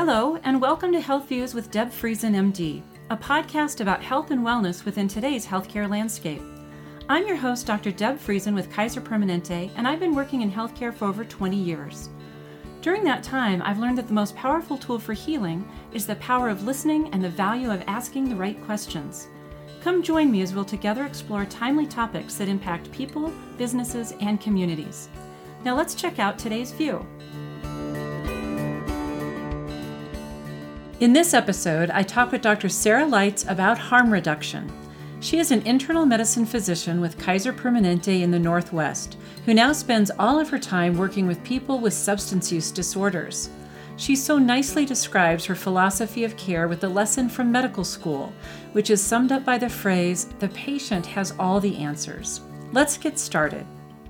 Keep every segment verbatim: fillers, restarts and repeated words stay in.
Hello, and welcome to Health Views with Deb Friesen, M D, a podcast about health and wellness within today's healthcare landscape. I'm your host, Doctor Deb Friesen with Kaiser Permanente, and I've been working in healthcare for over twenty years. During that time, I've learned that the most powerful tool for healing is the power of listening and the value of asking the right questions. Come join me as we'll together explore timely topics that impact people, businesses, and communities. Now let's check out today's view. In this episode, I talk with Doctor Sarah Leitz about harm reduction. She is an internal medicine physician with Kaiser Permanente in the Northwest, who now spends all of her time working with people with substance use disorders. She so nicely describes her philosophy of care with a lesson from medical school, which is summed up by the phrase, "The patient has all the answers." Let's get started.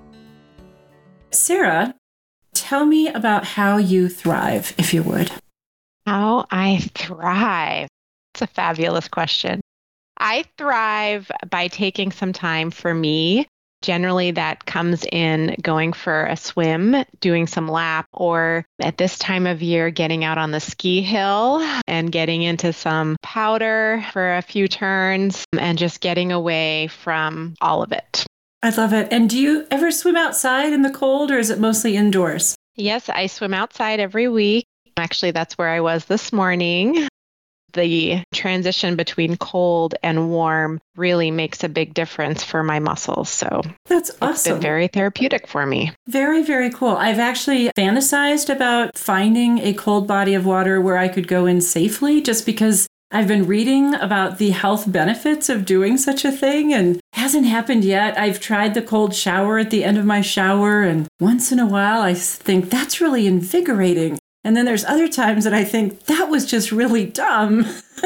Sarah, tell me about how you thrive, if you would. How I thrive. It's a fabulous question. I thrive by taking some time for me. Generally, that comes in going for a swim, doing some lap, or at this time of year, getting out on the ski hill and getting into some powder for a few turns and just getting away from all of it. I love it. And do you ever swim outside in the cold, or is it mostly indoors? Yes, I swim outside every week. Actually, that's where I was this morning. The transition between cold and warm really makes a big difference for my muscles. So that's awesome. It's been very therapeutic for me. Very, very cool. I've actually fantasized about finding a cold body of water where I could go in safely, just because I've been reading about the health benefits of doing such a thing, and it hasn't happened yet. I've tried the cold shower at the end of my shower, and once in a while I think that's really invigorating. And then there's other times that I think that was just really dumb.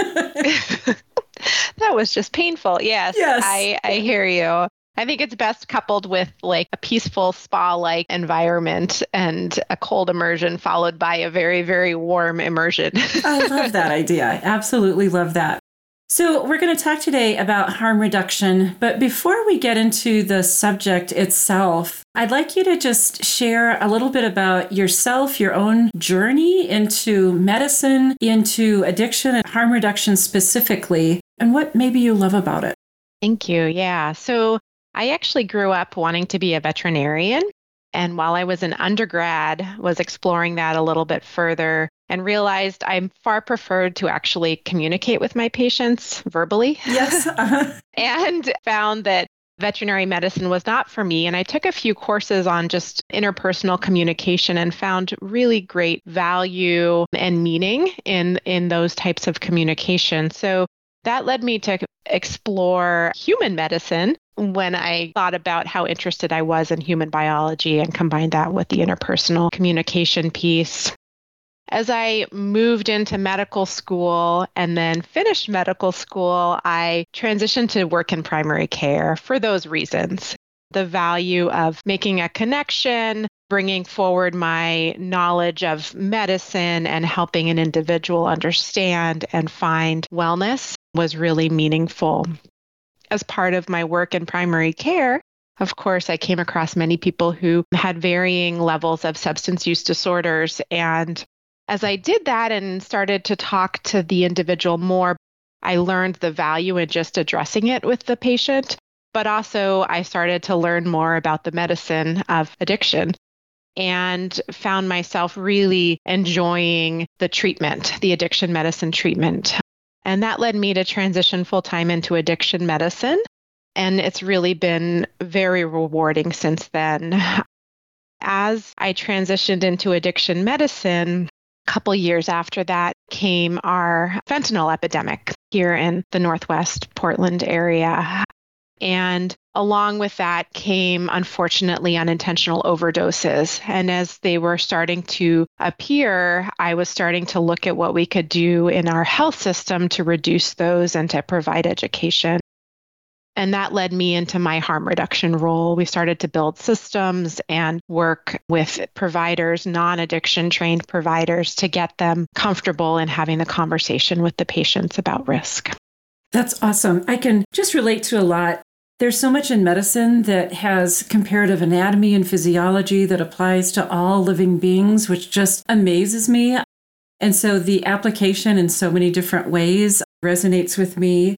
That was just painful. Yes, yes. I, I hear you. I think it's best coupled with like a peaceful spa-like environment and a cold immersion followed by a very, very warm immersion. I love that idea. I absolutely love that. So we're going to talk today about harm reduction, but before we get into the subject itself, I'd like you to just share a little bit about yourself, your own journey into medicine, into addiction and harm reduction specifically, and what maybe you love about it. Thank you. Yeah. So I actually grew up wanting to be a veterinarian. And while I was an undergrad, was exploring that a little bit further and realized I far preferred to actually communicate with my patients verbally. Yes. Uh-huh. And found that veterinary medicine was not for me. And I took a few courses on just interpersonal communication and found really great value and meaning in, in those types of communication. So that led me to explore human medicine when I thought about how interested I was in human biology and combined that with the interpersonal communication piece. As I moved into medical school and then finished medical school, I transitioned to work in primary care for those reasons. The value of making a connection, bringing forward my knowledge of medicine and helping an individual understand and find wellness was really meaningful. As part of my work in primary care, of course, I came across many people who had varying levels of substance use disorders. And as I did that and started to talk to the individual more, I learned the value in just addressing it with the patient. But also, I started to learn more about the medicine of addiction and found myself really enjoying the treatment, the addiction medicine treatment. And that led me to transition full-time into addiction medicine. And it's really been very rewarding since then. As I transitioned into addiction medicine, a couple years after that came our fentanyl epidemic here in the Northwest Portland area. And along with that came, unfortunately, unintentional overdoses. And as they were starting to appear, I was starting to look at what we could do in our health system to reduce those and to provide education. And that led me into my harm reduction role. We started to build systems and work with providers, non-addiction trained providers, to get them comfortable in having the conversation with the patients about risk. That's awesome. I can just relate to a lot. There's so much in medicine that has comparative anatomy and physiology that applies to all living beings, which just amazes me. And so the application in so many different ways resonates with me.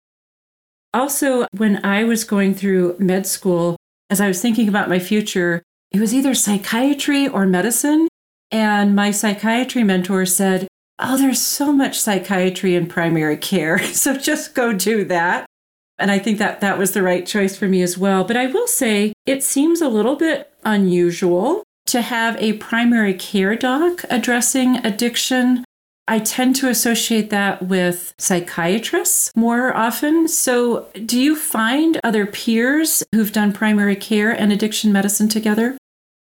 Also, when I was going through med school, as I was thinking about my future, it was either psychiatry or medicine. And my psychiatry mentor said, oh, there's so much psychiatry in primary care, so just go do that. And I think that that was the right choice for me as well. But I will say it seems a little bit unusual to have a primary care doc addressing addiction. I tend to associate that with psychiatrists more often. So do you find other peers who've done primary care and addiction medicine together?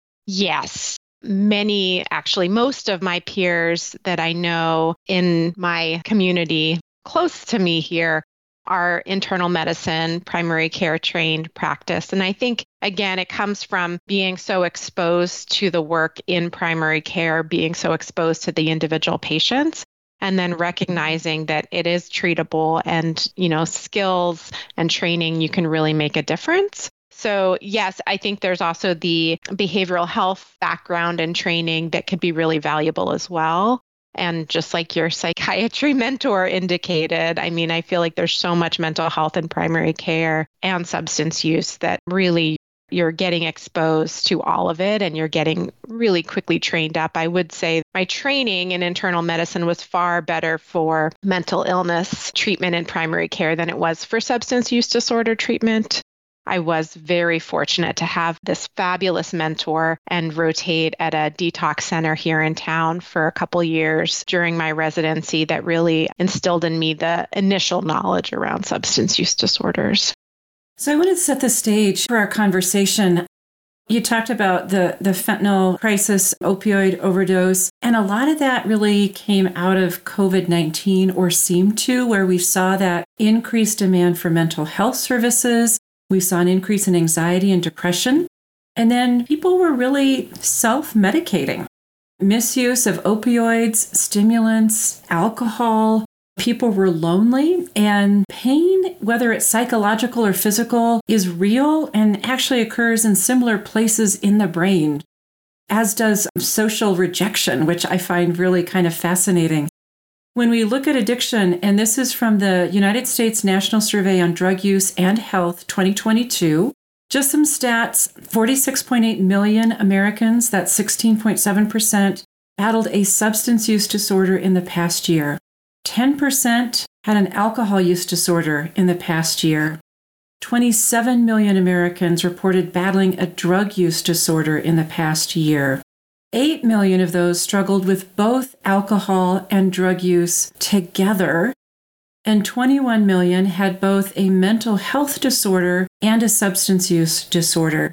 Yes. Many, actually, most of my peers that I know in my community close to me here are internal medicine, primary care trained practice. And I think, again, it comes from being so exposed to the work in primary care, being so exposed to the individual patients, and then recognizing that it is treatable and, you know, skills and training, you can really make a difference. So yes, I think there's also the behavioral health background and training that could be really valuable as well. And just like your psychiatry mentor indicated, I mean, I feel like there's so much mental health in primary care and substance use that really you're getting exposed to all of it and you're getting really quickly trained up. I would say my training in internal medicine was far better for mental illness treatment in primary care than it was for substance use disorder treatment. I was very fortunate to have this fabulous mentor and rotate at a detox center here in town for a couple years during my residency that really instilled in me the initial knowledge around substance use disorders. So I wanted to set the stage for our conversation. You talked about the, the fentanyl crisis, opioid overdose, and a lot of that really came out of COVID nineteen or seemed to, where we saw that increased demand for mental health services. We saw an increase in anxiety and depression. And then people were really self-medicating. Misuse of opioids, stimulants, alcohol. People were lonely, and pain, whether it's psychological or physical, is real and actually occurs in similar places in the brain, as does social rejection, which I find really kind of fascinating. When we look at addiction, and this is from the United States National Survey on Drug Use and Health twenty twenty-two, just some stats, forty-six point eight million Americans, that's sixteen point seven percent, battled a substance use disorder in the past year. ten percent had an alcohol use disorder in the past year. twenty-seven million Americans reported battling a drug use disorder in the past year. eight million of those struggled with both alcohol and drug use together, and twenty-one million had both a mental health disorder and a substance use disorder.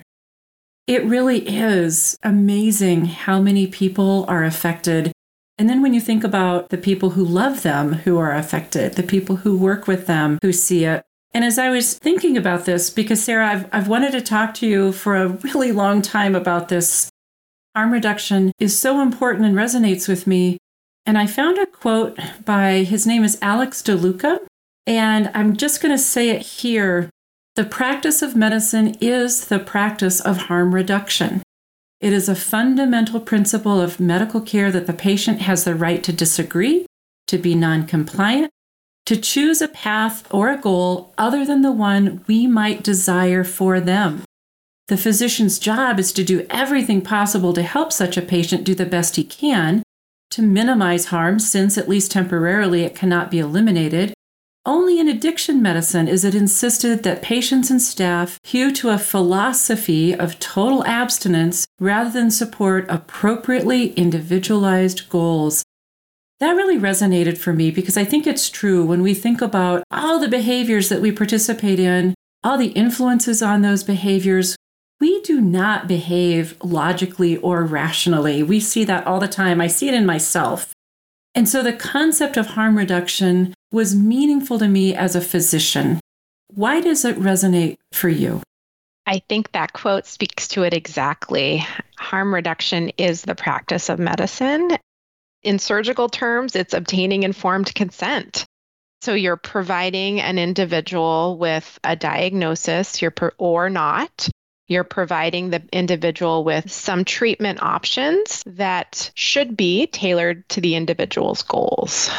It really is amazing how many people are affected. And then when you think about the people who love them who are affected, the people who work with them who see it. And as I was thinking about this, because Sarah, I've, I've wanted to talk to you for a really long time about this. Harm reduction is so important and resonates with me. And I found a quote by, his name is Alex DeLuca, and I'm just going to say it here. The practice of medicine is the practice of harm reduction. It is a fundamental principle of medical care that the patient has the right to disagree, to be non-compliant, to choose a path or a goal other than the one we might desire for them. The physician's job is to do everything possible to help such a patient do the best he can, to minimize harm since, at least temporarily, it cannot be eliminated. Only in addiction medicine is it insisted that patients and staff hew to a philosophy of total abstinence rather than support appropriately individualized goals. That really resonated for me because I think it's true when we think about all the behaviors that we participate in, all the influences on those behaviors. We do not behave logically or rationally. We see that all the time. I see it in myself. And so the concept of harm reduction was meaningful to me as a physician. Why does it resonate for you? I think that quote speaks to it exactly. Harm reduction is the practice of medicine. In surgical terms, it's obtaining informed consent. So you're providing an individual with a diagnosis, you're per- or not, You're providing the individual with some treatment options that should be tailored to the individual's goals.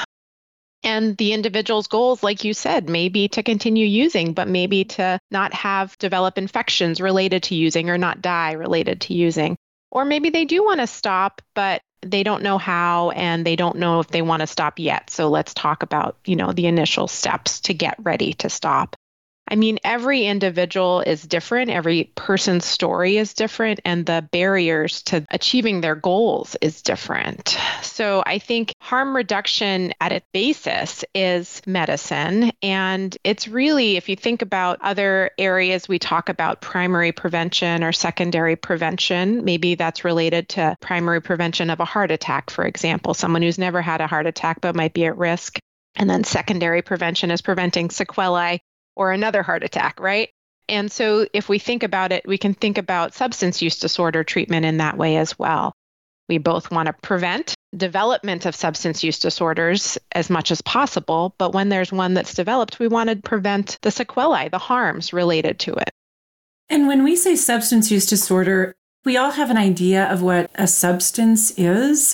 And the individual's goals, like you said, may be to continue using, but maybe to not have develop infections related to using or not die related to using. Or maybe they do want to stop, but they don't know how and they don't know if they want to stop yet. So let's talk about, you know, the initial steps to get ready to stop. I mean, every individual is different. Every person's story is different, and the barriers to achieving their goals is different. So I think harm reduction at its basis is medicine. And it's really, if you think about other areas, we talk about primary prevention or secondary prevention. Maybe that's related to primary prevention of a heart attack, for example, someone who's never had a heart attack but might be at risk. And then secondary prevention is preventing sequelae or another heart attack, right? And so if we think about it, we can think about substance use disorder treatment in that way as well. We both want to prevent development of substance use disorders as much as possible, but when there's one that's developed, we want to prevent the sequelae, the harms related to it. And when we say substance use disorder, we all have an idea of what a substance is.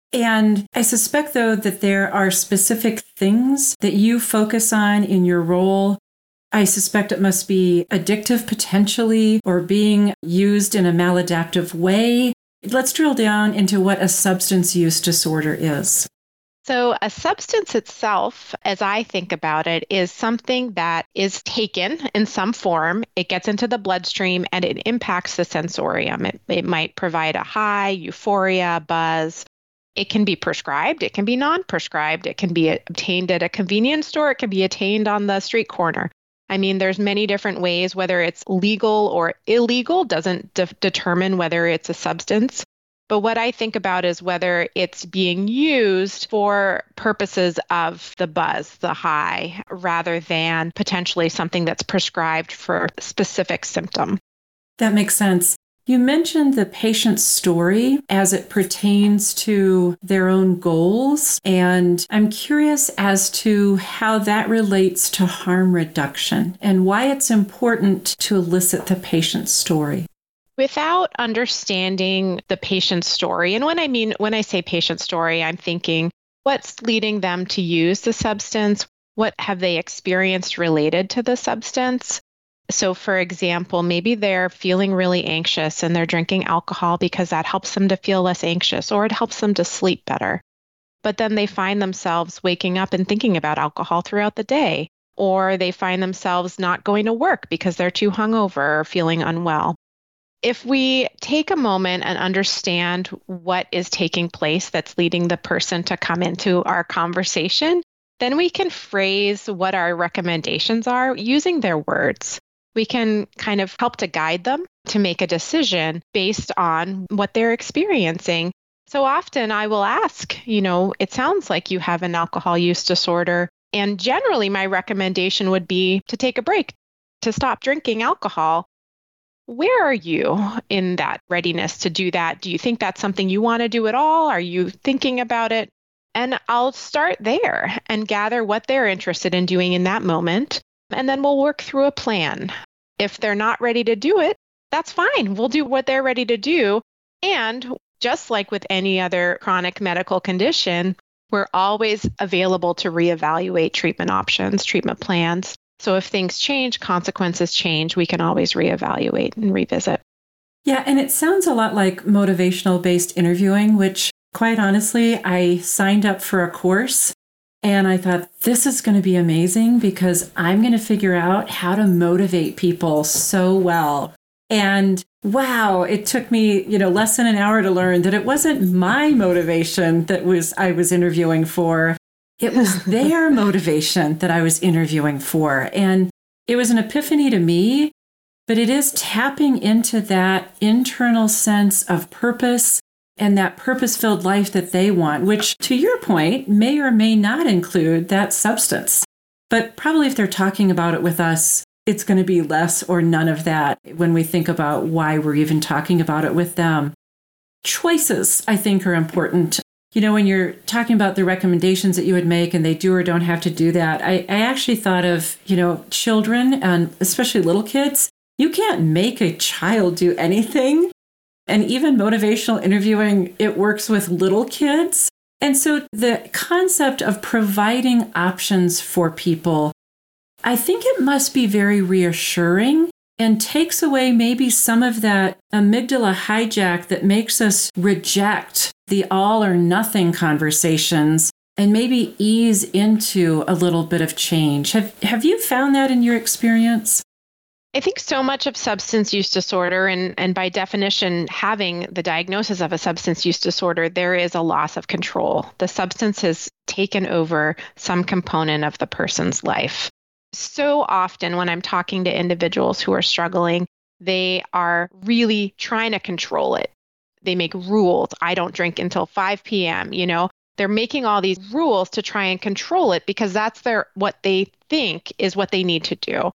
And I suspect, though, that there are specific things that you focus on in your role. I suspect it must be addictive potentially, or being used in a maladaptive way. Let's drill down into what a substance use disorder is. So a substance itself, as I think about it, is something that is taken in some form. It gets into the bloodstream and it impacts the sensorium. It, it might provide a high, euphoria, buzz. It can be prescribed. It can be non-prescribed. It can be obtained at a convenience store. It can be attained on the street corner. I mean, there's many different ways, whether it's legal or illegal doesn't de- determine whether it's a substance. But what I think about is whether it's being used for purposes of the buzz, the high, rather than potentially something that's prescribed for a specific symptom. That makes sense. You mentioned the patient's story as it pertains to their own goals, and I'm curious as to how that relates to harm reduction and why it's important to elicit the patient's story. Without understanding the patient's story, and when I mean, when I say patient story, I'm thinking what's leading them to use the substance? What have they experienced related to the substance? So for example, maybe they're feeling really anxious and they're drinking alcohol because that helps them to feel less anxious, or it helps them to sleep better. But then they find themselves waking up and thinking about alcohol throughout the day, or they find themselves not going to work because they're too hungover or feeling unwell. If we take a moment and understand what is taking place that's leading the person to come into our conversation, then we can phrase what our recommendations are using their words. We can kind of help to guide them to make a decision based on what they're experiencing. So often I will ask, you know, it sounds like you have an alcohol use disorder. And generally my recommendation would be to take a break, to stop drinking alcohol. Where are you in that readiness to do that? Do you think that's something you want to do at all? Are you thinking about it? And I'll start there and gather what they're interested in doing in that moment. And then we'll work through a plan. If they're not ready to do it, that's fine. We'll do what they're ready to do. And just like with any other chronic medical condition, we're always available to reevaluate treatment options, treatment plans. So if things change, consequences change, we can always reevaluate and revisit. Yeah, and it sounds a lot like motivational-based interviewing, which quite honestly, I signed up for a course. And I thought, this is going to be amazing because I'm going to figure out how to motivate people so well. And wow, it took me, you know, less than an hour to learn that it wasn't my motivation that was I was interviewing for. It was their motivation that I was interviewing for. And it was an epiphany to me, but it is tapping into that internal sense of purpose and that purpose-filled life that they want, which, to your point, may or may not include that substance. But probably if they're talking about it with us, it's going to be less or none of that when we think about why we're even talking about it with them. Choices, I think, are important. You know, when you're talking about the recommendations that you would make and they do or don't have to do that, I, I actually thought of, you know, children and especially little kids. you can't make a child do anything. And even motivational interviewing, it works with little kids. And so the concept of providing options for people, I think it must be very reassuring and takes away maybe some of that amygdala hijack that makes us reject the all or nothing conversations and maybe ease into a little bit of change. Have, have you found that in your experience? I think so much of substance use disorder, and, and by definition, having the diagnosis of a substance use disorder, there is a loss of control. The substance has taken over some component of the person's life. So often when I'm talking to individuals who are struggling, they are really trying to control it. They make rules. I don't drink until five p.m., you know. They're making all these rules to try and control it because that's their what they think is what they need to do.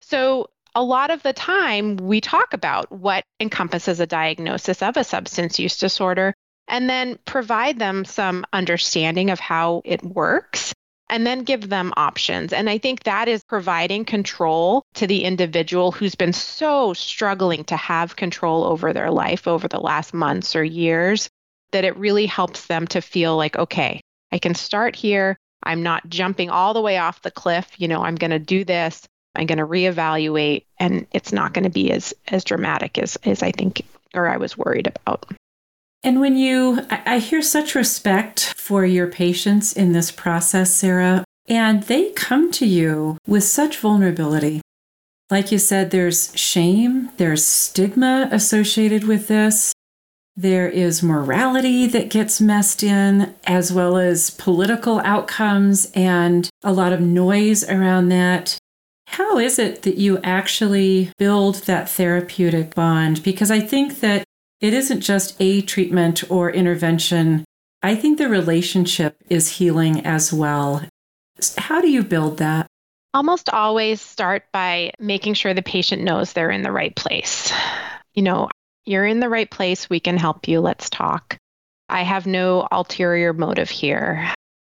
So a lot of the time, we talk about what encompasses a diagnosis of a substance use disorder and then provide them some understanding of how it works and then give them options. And I think that is providing control to the individual who's been so struggling to have control over their life over the last months or years that it really helps them to feel like, okay, I can start here. I'm not jumping all the way off the cliff. You know, I'm going to do this. I'm going to reevaluate, and it's not going to be as as dramatic as, as I think, or I was worried about. And when you, I, I hear such respect for your patients in this process, Sarah, and they come to you with such vulnerability. Like you said, there's shame, there's stigma associated with this. There is morality that gets messed in, as well as political outcomes and a lot of noise around that. How is it that you actually build that therapeutic bond? Because I think that it isn't just a treatment or intervention. I think the relationship is healing as well. How do you build that? Almost always start by making sure the patient knows they're in the right place. You know, you're in the right place. We can help you. Let's talk. I have no ulterior motive here.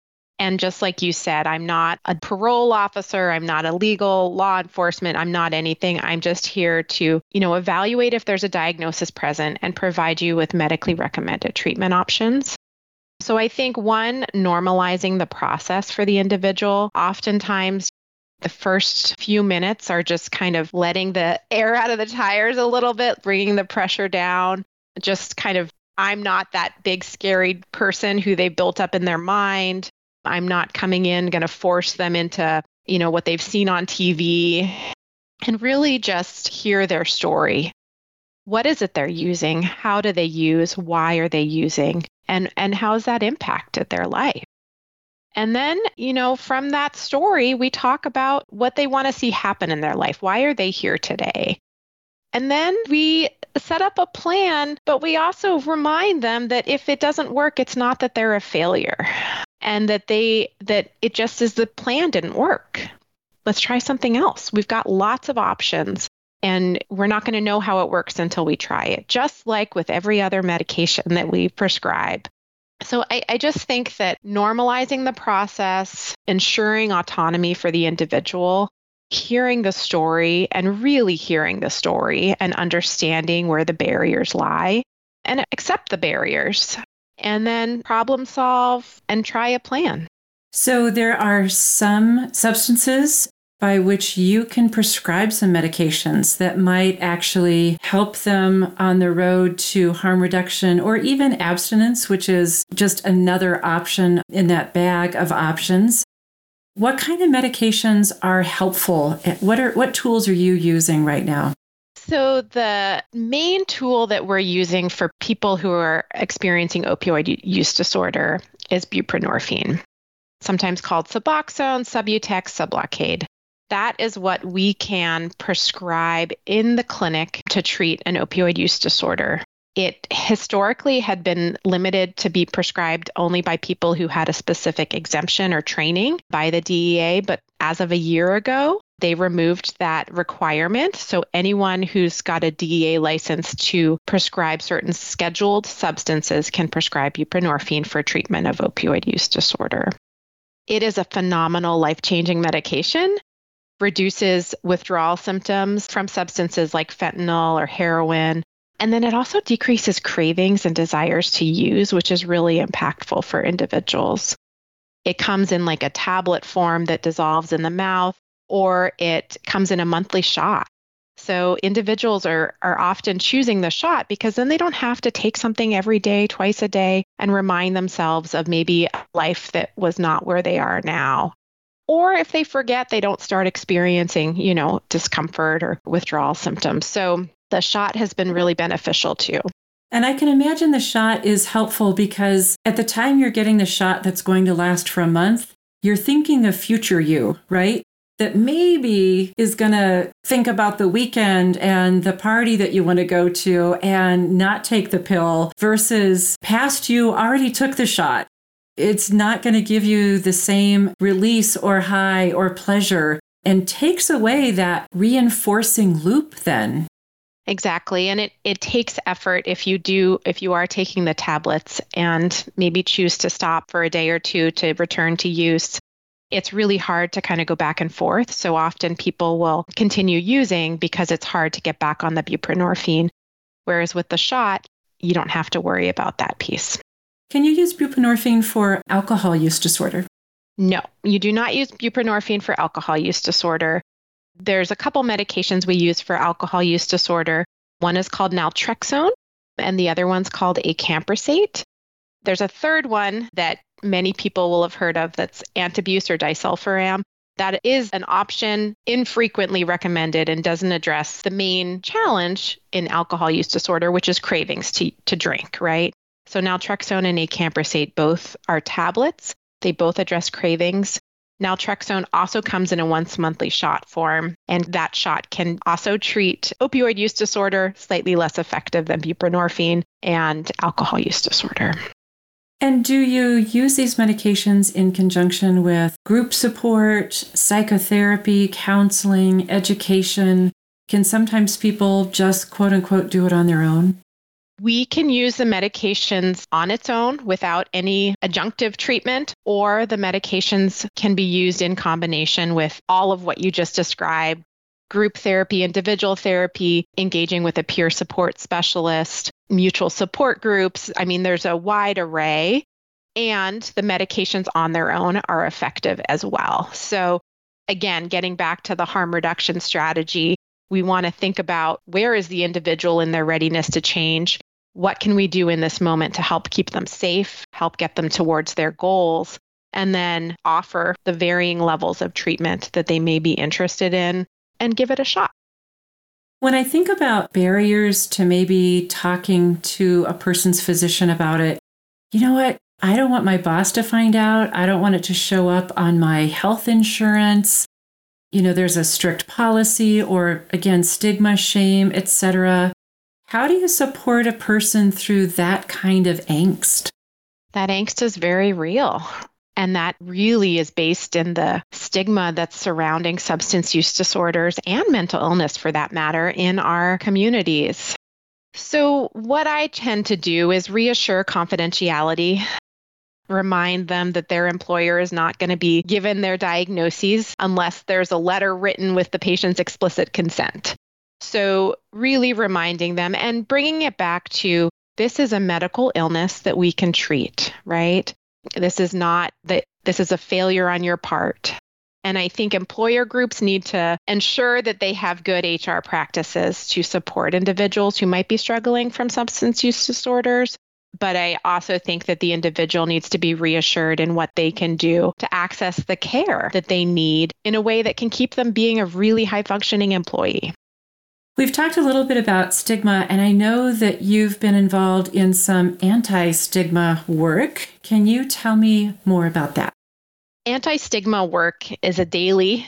And just like you said, I'm not a parole officer. I'm not a legal law enforcement. I'm not anything. I'm just here to, you know, evaluate if there's a diagnosis present and provide you with medically recommended treatment options. So I think one, normalizing the process for the individual. Oftentimes, the first few minutes are just kind of letting the air out of the tires a little bit, bringing the pressure down, just kind of, I'm not that big, scary person who they built up in their mind. I'm not coming in, going to force them into, you know, what they've seen on T V, and really just hear their story. What is it they're using? How do they use? Why are they using? And, and how has that impacted their life? And then, you know, from that story, we talk about what they want to see happen in their life. Why are they here today? And then we set up a plan, but we also remind them that if it doesn't work, it's not that they're a failure. And that they that it just is the plan didn't work. Let's try something else. We've got lots of options, and we're not going to know how it works until we try it, just like with every other medication that we prescribe. So I, I just think that normalizing the process, ensuring autonomy for the individual, hearing the story and really hearing the story and understanding where the barriers lie and accept the barriers. And then problem solve and try a plan. So there are some substances by which you can prescribe some medications that might actually help them on the road to harm reduction or even abstinence, which is just another option in that bag of options. What kind of medications are helpful? What are what tools are you using right now? So the main tool that we're using for people who are experiencing opioid use disorder is buprenorphine, sometimes called Suboxone, Subutex, Sublocade. That is what we can prescribe in the clinic to treat an opioid use disorder. It historically had been limited to be prescribed only by people who had a specific exemption or training by the D E A, but as of a year ago, they removed that requirement. So anyone who's got a D E A license to prescribe certain scheduled substances can prescribe buprenorphine for treatment of opioid use disorder. It is a phenomenal life-changing medication. reduces withdrawal symptoms from substances like fentanyl or heroin. And then it also decreases cravings and desires to use, which is really impactful for individuals. It comes in like a tablet form that dissolves in the mouth, or it comes in a monthly shot. So individuals are, are often choosing the shot because then they don't have to take something every day, twice a day, and remind themselves of maybe a life that was not where they are now. Or if they forget, they don't start experiencing, you know, discomfort or withdrawal symptoms. So the shot has been really beneficial too. And I can imagine the shot is helpful because at the time you're getting the shot that's going to last for a month, you're thinking of future you, right? That maybe is going to think about the weekend and the party that you want to go to and not take the pill versus past you already took the shot. It's not going to give you the same release or high or pleasure and takes away that reinforcing loop then. Exactly. And it, it takes effort if you do, if you are taking the tablets and maybe choose to stop for a day or two to return to use. It's really hard to kind of go back and forth. So often people will continue using because it's hard to get back on the buprenorphine. Whereas with the shot, you don't have to worry about that piece. Can you use buprenorphine for alcohol use disorder? No, you do not use buprenorphine for alcohol use disorder. There's a couple medications we use for alcohol use disorder. One is called naltrexone, and the other one's called acamprosate. There's a third one that many people will have heard of that's Antabuse or disulfiram. That is an option infrequently recommended and doesn't address the main challenge in alcohol use disorder, which is cravings to, to drink, right? So naltrexone and acamprosate both are tablets. They both address cravings. Naltrexone also comes in a once monthly shot form, and that shot can also treat opioid use disorder, slightly less effective than buprenorphine, and alcohol use disorder. And do you use these medications in conjunction with group support, psychotherapy, counseling, education? Can sometimes people just quote unquote do it on their own? We can use the medications on its own without any adjunctive treatment, or the medications can be used in combination with all of what you just described: group therapy, individual therapy, engaging with a peer support specialist, mutual support groups. I mean, there's a wide array, and the medications on their own are effective as well. So again, getting back to the harm reduction strategy, we want to think about where is the individual in their readiness to change? What can we do in this moment to help keep them safe, help get them towards their goals, and then offer the varying levels of treatment that they may be interested in and give it a shot. When I think about barriers to maybe talking to a person's physician about it, you know what? I don't want my boss to find out. I don't want it to show up on my health insurance. You know, there's a strict policy or, again, stigma, shame, et cetera. How do you support a person through that kind of angst? That angst is very real. And that really is based in the stigma that's surrounding substance use disorders and mental illness, for that matter, in our communities. So what I tend to do is reassure confidentiality, remind them that their employer is not going to be given their diagnoses unless there's a letter written with the patient's explicit consent. So really reminding them and bringing it back to, this is a medical illness that we can treat, right? This is not that this is a failure on your part. And I think employer groups need to ensure that they have good H R practices to support individuals who might be struggling from substance use disorders. But I also think that the individual needs to be reassured in what they can do to access the care that they need in a way that can keep them being a really high functioning employee. We've talked a little bit about stigma, and I know that you've been involved in some anti-stigma work. Can you tell me more about that? Anti-stigma work is a daily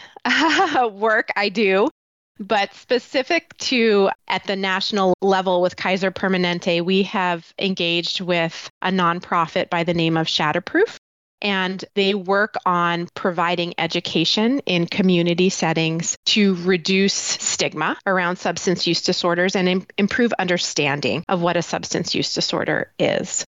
work I do, but specific to at the national level with Kaiser Permanente, we have engaged with a nonprofit by the name of Shatterproof. And they work on providing education in community settings to reduce stigma around substance use disorders and im- improve understanding of what a substance use disorder is.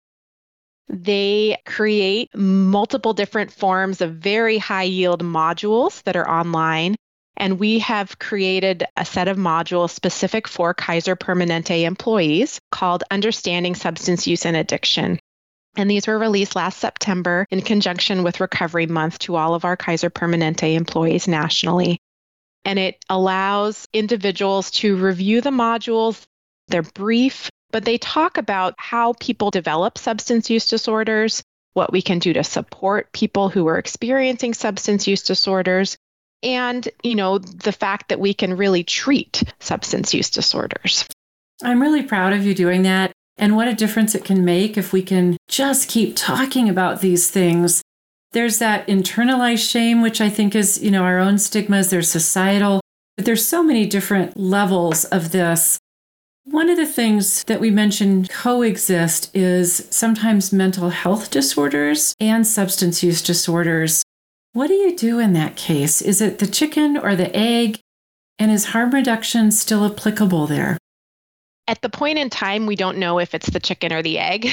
They create multiple different forms of very high yield modules that are online And we have created a set of modules specific for Kaiser Permanente employees called Understanding Substance Use and Addiction. And these were released last September in conjunction with Recovery Month to all of our Kaiser Permanente employees nationally. And it allows individuals to review the modules. They're brief, but they talk about how people develop substance use disorders, what we can do to support people who are experiencing substance use disorders, and, you know, the fact that we can really treat substance use disorders. I'm really proud of you doing that. And what a difference it can make if we can just keep talking about these things. There's that internalized shame, which I think is, you know, our own stigmas. There's societal, but there's so many different levels of this. One of the things that we mentioned coexist is sometimes mental health disorders and substance use disorders. What do you do in that case? Is it the chicken or the egg? And is harm reduction still applicable there? At the point in time, we don't know if it's the chicken or the egg.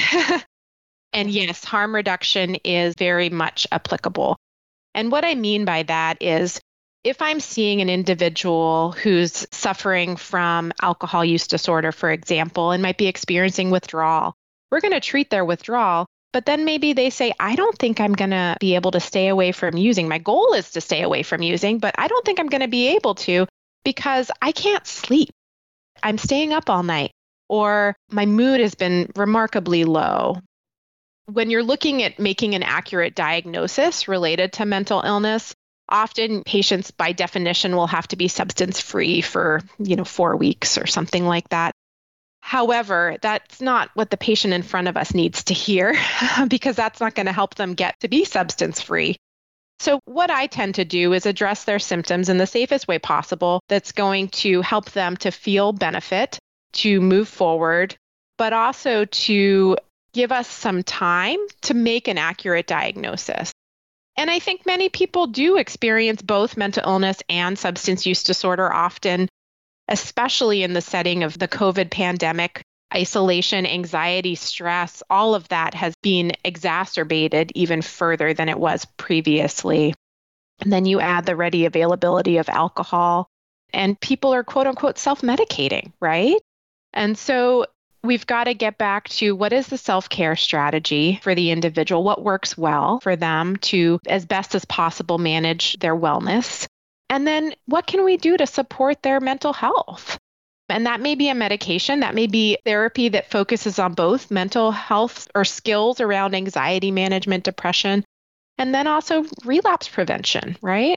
And yes, harm reduction is very much applicable. And what I mean by that is if I'm seeing an individual who's suffering from alcohol use disorder, for example, and might be experiencing withdrawal, we're going to treat their withdrawal. But then maybe they say, I don't think I'm going to be able to stay away from using. My goal is to stay away from using, but I don't think I'm going to be able to because I can't sleep. I'm staying up all night, or my mood has been remarkably low. When you're looking at making an accurate diagnosis related to mental illness, often patients by definition will have to be substance-free for, you know, four weeks or something like that. However, that's not what the patient in front of us needs to hear because that's not going to help them get to be substance-free. So what I tend to do is address their symptoms in the safest way possible that's going to help them to feel benefit, to move forward, but also to give us some time to make an accurate diagnosis. And I think many people do experience both mental illness and substance use disorder often, especially in the setting of the COVID pandemic. Isolation, anxiety, stress, all of that has been exacerbated even further than it was previously. And then you add the ready availability of alcohol, and people are quote unquote self-medicating, right? And so we've got to get back to what is the self-care strategy for the individual, what works well for them to, as best as possible, manage their wellness. And then what can we do to support their mental health? And that may be a medication, that may be therapy that focuses on both mental health or skills around anxiety management, depression, and then also relapse prevention, right?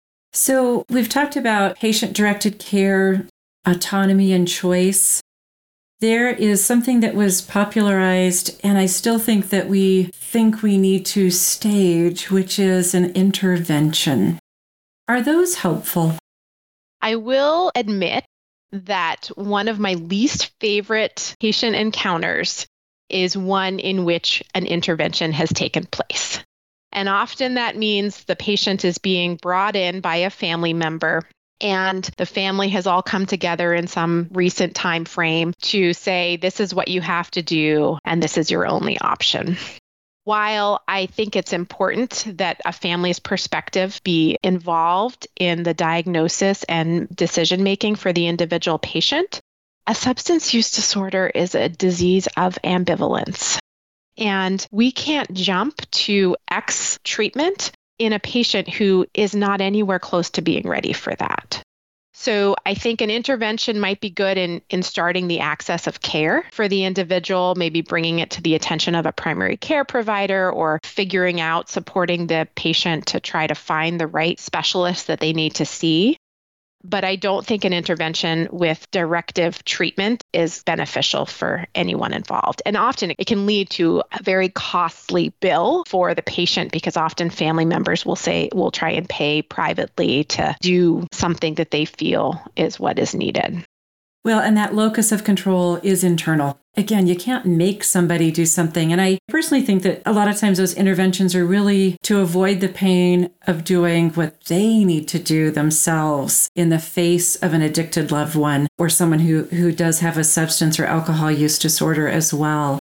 So we've talked about patient-directed care, autonomy, and choice. There is something that was popularized, and I still think that we think we need to stage, which is an intervention. Are those helpful? I will admit that one of my least favorite patient encounters is one in which an intervention has taken place. And often that means the patient is being brought in by a family member, and the family has all come together in some recent time frame to say, this is what you have to do, and this is your only option. While I think it's important that a family's perspective be involved in the diagnosis and decision-making for the individual patient, a substance use disorder is a disease of ambivalence. And we can't jump to X treatment in a patient who is not anywhere close to being ready for that. So I think an intervention might be good in, in starting the access of care for the individual, maybe bringing it to the attention of a primary care provider or figuring out, supporting the patient to try to find the right specialist that they need to see. But I don't think an intervention with directive treatment is beneficial for anyone involved. And often it can lead to a very costly bill for the patient because often family members will say, will try and pay privately to do something that they feel is what is needed. Well, and that locus of control is internal. Again, you can't make somebody do something. And I personally think that a lot of times those interventions are really to avoid the pain of doing what they need to do themselves in the face of an addicted loved one or someone who, who does have a substance or alcohol use disorder as well.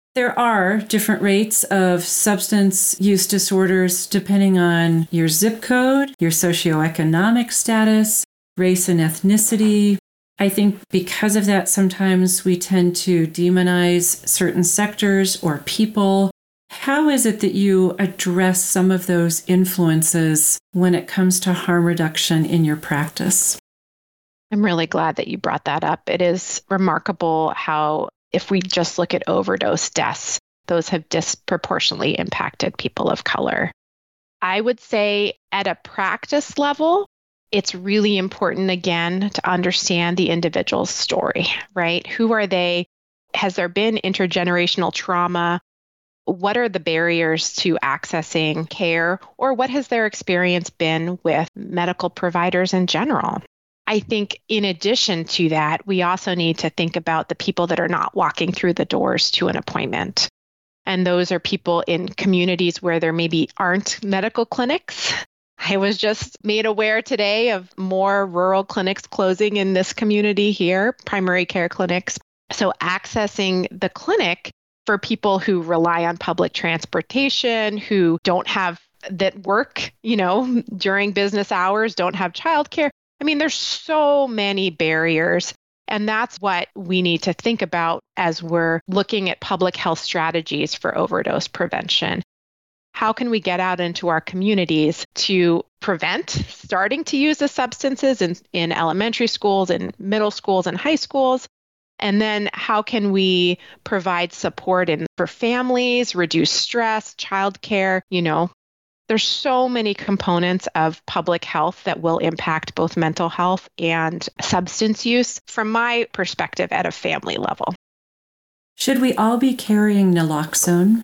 There are different rates of substance use disorders depending on your zip code, your socioeconomic status, race and ethnicity. I think because of that, sometimes we tend to demonize certain sectors or people. How is it that you address some of those influences when it comes to harm reduction in your practice? I'm really glad that you brought that up. It is remarkable how, if we just look at overdose deaths, those have disproportionately impacted people of color. I would say at a practice level, it's really important, again, to understand the individual's story, right? Who are they? Has there been intergenerational trauma? What are the barriers to accessing care? Or what has their experience been with medical providers in general? I think in addition to that, we also need to think about the people that are not walking through the doors to an appointment. And those are people in communities where there maybe aren't medical clinics. I was just made aware today of more rural clinics closing in this community here, primary care clinics. So accessing the clinic for people who rely on public transportation, who don't have that work, you know, during business hours, don't have childcare. I mean, there's so many barriers, and that's what we need to think about as we're looking at public health strategies for overdose prevention. How can we get out into our communities to prevent starting to use the substances in, in elementary schools and middle schools and high schools? And then how can we provide support in, for families, reduce stress, childcare, you know? There's so many components of public health that will impact both mental health and substance use from my perspective at a family level. Should we all be carrying naloxone?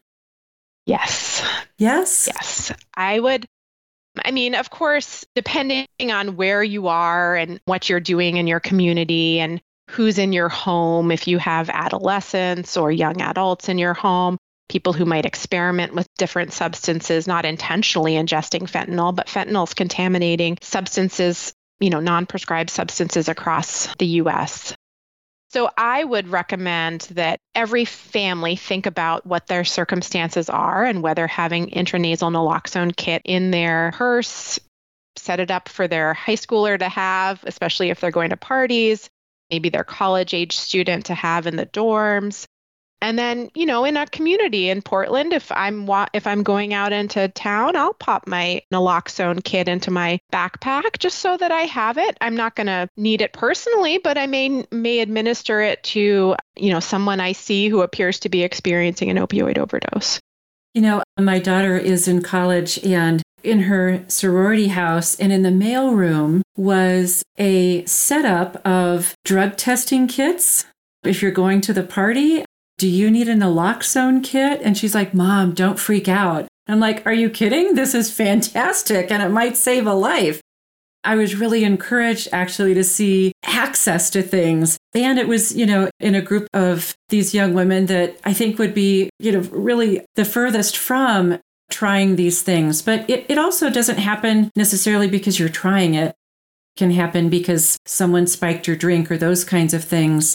Yes. Yes? Yes. I would. I mean, of course, depending on where you are and what you're doing in your community and who's in your home, if you have adolescents or young adults in your home, people who might experiment with different substances, not intentionally ingesting fentanyl, but fentanyl is contaminating substances, you know, non-prescribed substances across the U S. So I would recommend that every family think about what their circumstances are and whether having intranasal naloxone kit in their purse, set it up for their high schooler to have, especially if they're going to parties, maybe their college age student to have in the dorms. And then, you know, in a community in Portland, if I'm wa- if I'm going out into town, I'll pop my naloxone kit into my backpack just so that I have it. I'm not going to need it personally, but I may may administer it to, you know, someone I see who appears to be experiencing an opioid overdose. You know, my daughter is in college, and in her sorority house and in the mailroom was a setup of drug testing kits. If you're going to the party, do you need a naloxone kit? And she's like, Mom, don't freak out. I'm like, are you kidding? This is fantastic, and it might save a life. I was really encouraged actually to see access to things. And it was, you know, in a group of these young women that I think would be, you know, really the furthest from trying these things. But it, it also doesn't happen necessarily because you're trying it. It can happen because someone spiked your drink or those kinds of things.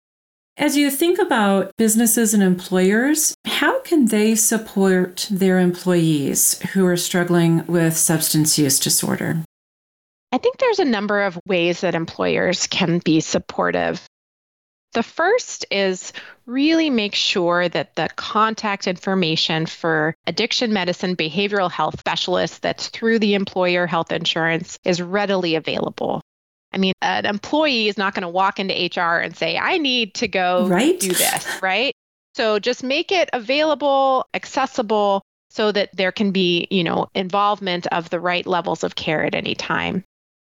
As you think about businesses and employers, how can they support their employees who are struggling with substance use disorder? I think there's a number of ways that employers can be supportive. The first is really make sure that the contact information for addiction medicine behavioral health specialists that's through the employer health insurance is readily available. I mean, an employee is not going to walk into H R and say, I need to go right? do this, right? So just make it available, accessible, so that there can be, you know, involvement of the right levels of care at any time.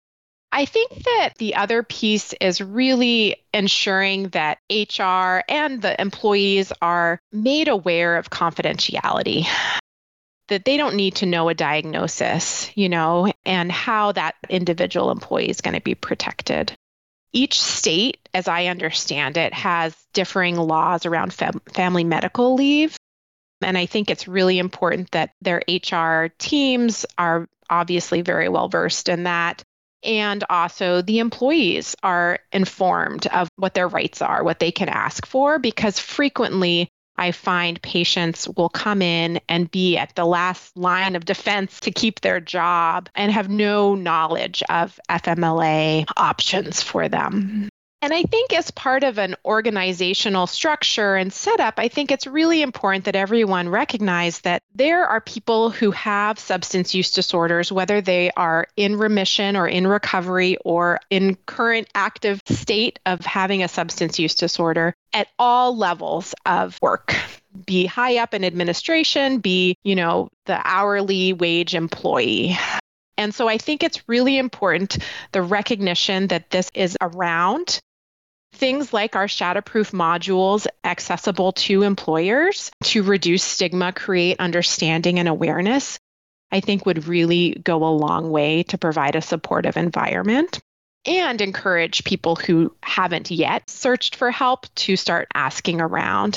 I think that the other piece is really ensuring that H R and the employees are made aware of confidentiality, that they don't need to know a diagnosis, you know, and how that individual employee is going to be protected. Each state, as I understand it, has differing laws around fam- family medical leave. And I think it's really important that their H R teams are obviously very well versed in that. And also the employees are informed of what their rights are, what they can ask for, because frequently I find patients will come in and be at the last line of defense to keep their job and have no knowledge of F M L A options for them. And I think as part of an organizational structure and setup, I think it's really important that everyone recognize that there are people who have substance use disorders, whether they are in remission or in recovery or in current active state of having a substance use disorder at all levels of work. Be high up in administration, be, you know, the hourly wage employee. And so I think it's really important, the recognition that this is around. Things like our Shatterproof modules accessible to employers to reduce stigma, create understanding and awareness, I think would really go a long way to provide a supportive environment and encourage people who haven't yet searched for help to start asking around.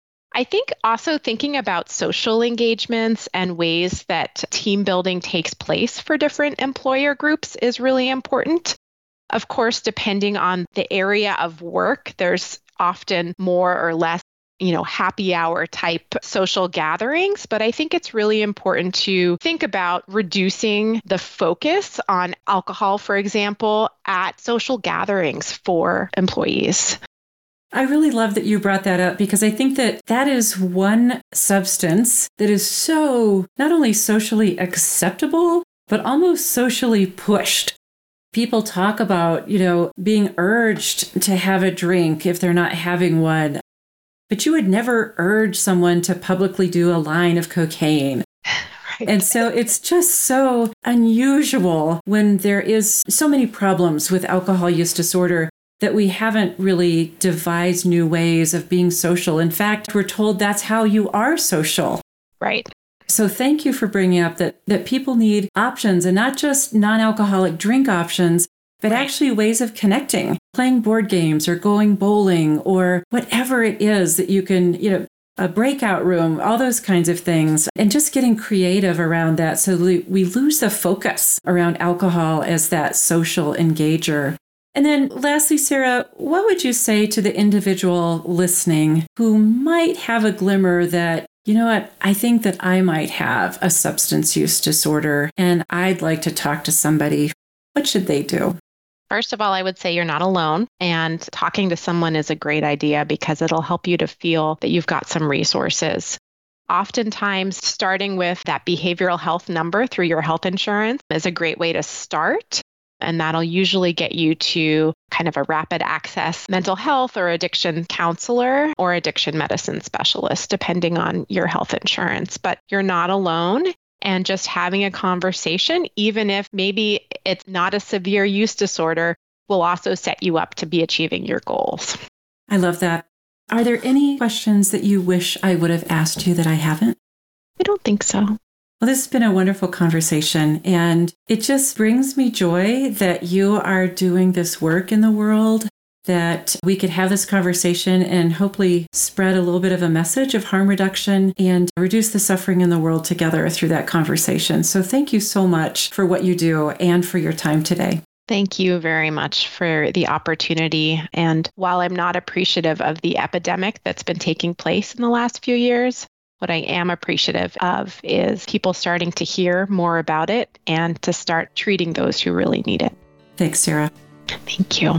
I think also thinking about social engagements and ways that team building takes place for different employer groups is really important. Of course, depending on the area of work, there's often more or less, you know, happy hour type social gatherings. But I think it's really important to think about reducing the focus on alcohol, for example, at social gatherings for employees. I really love that you brought that up because I think that that is one substance that is so not only socially acceptable, but almost socially pushed. People talk about, you know, being urged to have a drink if they're not having one, but you would never urge someone to publicly do a line of cocaine. Right. And so it's just so unusual when there is so many problems with alcohol use disorder that we haven't really devised new ways of being social. In fact, we're told that's how you are social. Right. So thank you for bringing up that, that people need options and not just non-alcoholic drink options, but right. actually ways of connecting, playing board games or going bowling or whatever it is that you can, you know, a breakout room, all those kinds of things, and just getting creative around that so we, we lose the focus around alcohol as that social engager. And then lastly, Sarah, what would you say to the individual listening who might have a glimmer that, you know what, I think that I might have a substance use disorder and I'd like to talk to somebody? What should they do? First of all, I would say you're not alone, and talking to someone is a great idea because it'll help you to feel that you've got some resources. Oftentimes, starting with that behavioral health number through your health insurance is a great way to start. And that'll usually get you to kind of a rapid access mental health or addiction counselor or addiction medicine specialist, depending on your health insurance. But you're not alone. And just having a conversation, even if maybe it's not a severe use disorder, will also set you up to be achieving your goals. I love that. Are there any questions that you wish I would have asked you that I haven't? I don't think so. Well, this has been a wonderful conversation, and it just brings me joy that you are doing this work in the world, that we could have this conversation and hopefully spread a little bit of a message of harm reduction and reduce the suffering in the world together through that conversation. So thank you so much for what you do and for your time today. Thank you very much for the opportunity. And while I'm not appreciative of the epidemic that's been taking place in the last few years, what I am appreciative of is people starting to hear more about it and to start treating those who really need it. Thanks, Sarah. Thank you.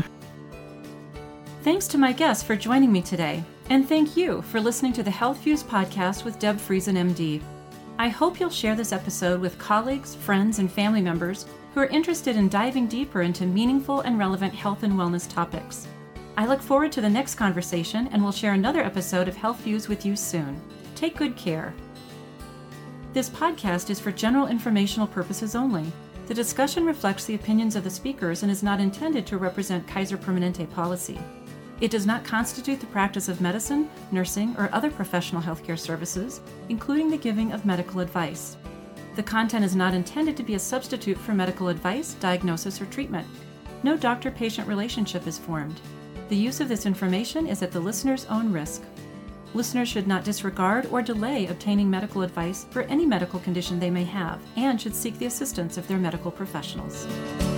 Thanks to my guests for joining me today. And thank you for listening to the Health Fuse podcast with Deb Friesen, M D. I hope you'll share this episode with colleagues, friends, and family members who are interested in diving deeper into meaningful and relevant health and wellness topics. I look forward to the next conversation, and we'll share another episode of Health Fuse with you soon. Take good care. This podcast is for general informational purposes only. The discussion reflects the opinions of the speakers and is not intended to represent Kaiser Permanente policy. It does not constitute the practice of medicine, nursing, or other professional healthcare services, including the giving of medical advice. The content is not intended to be a substitute for medical advice, diagnosis, or treatment. No doctor-patient relationship is formed. The use of this information is at the listener's own risk. Listeners should not disregard or delay obtaining medical advice for any medical condition they may have, and should seek the assistance of their medical professionals.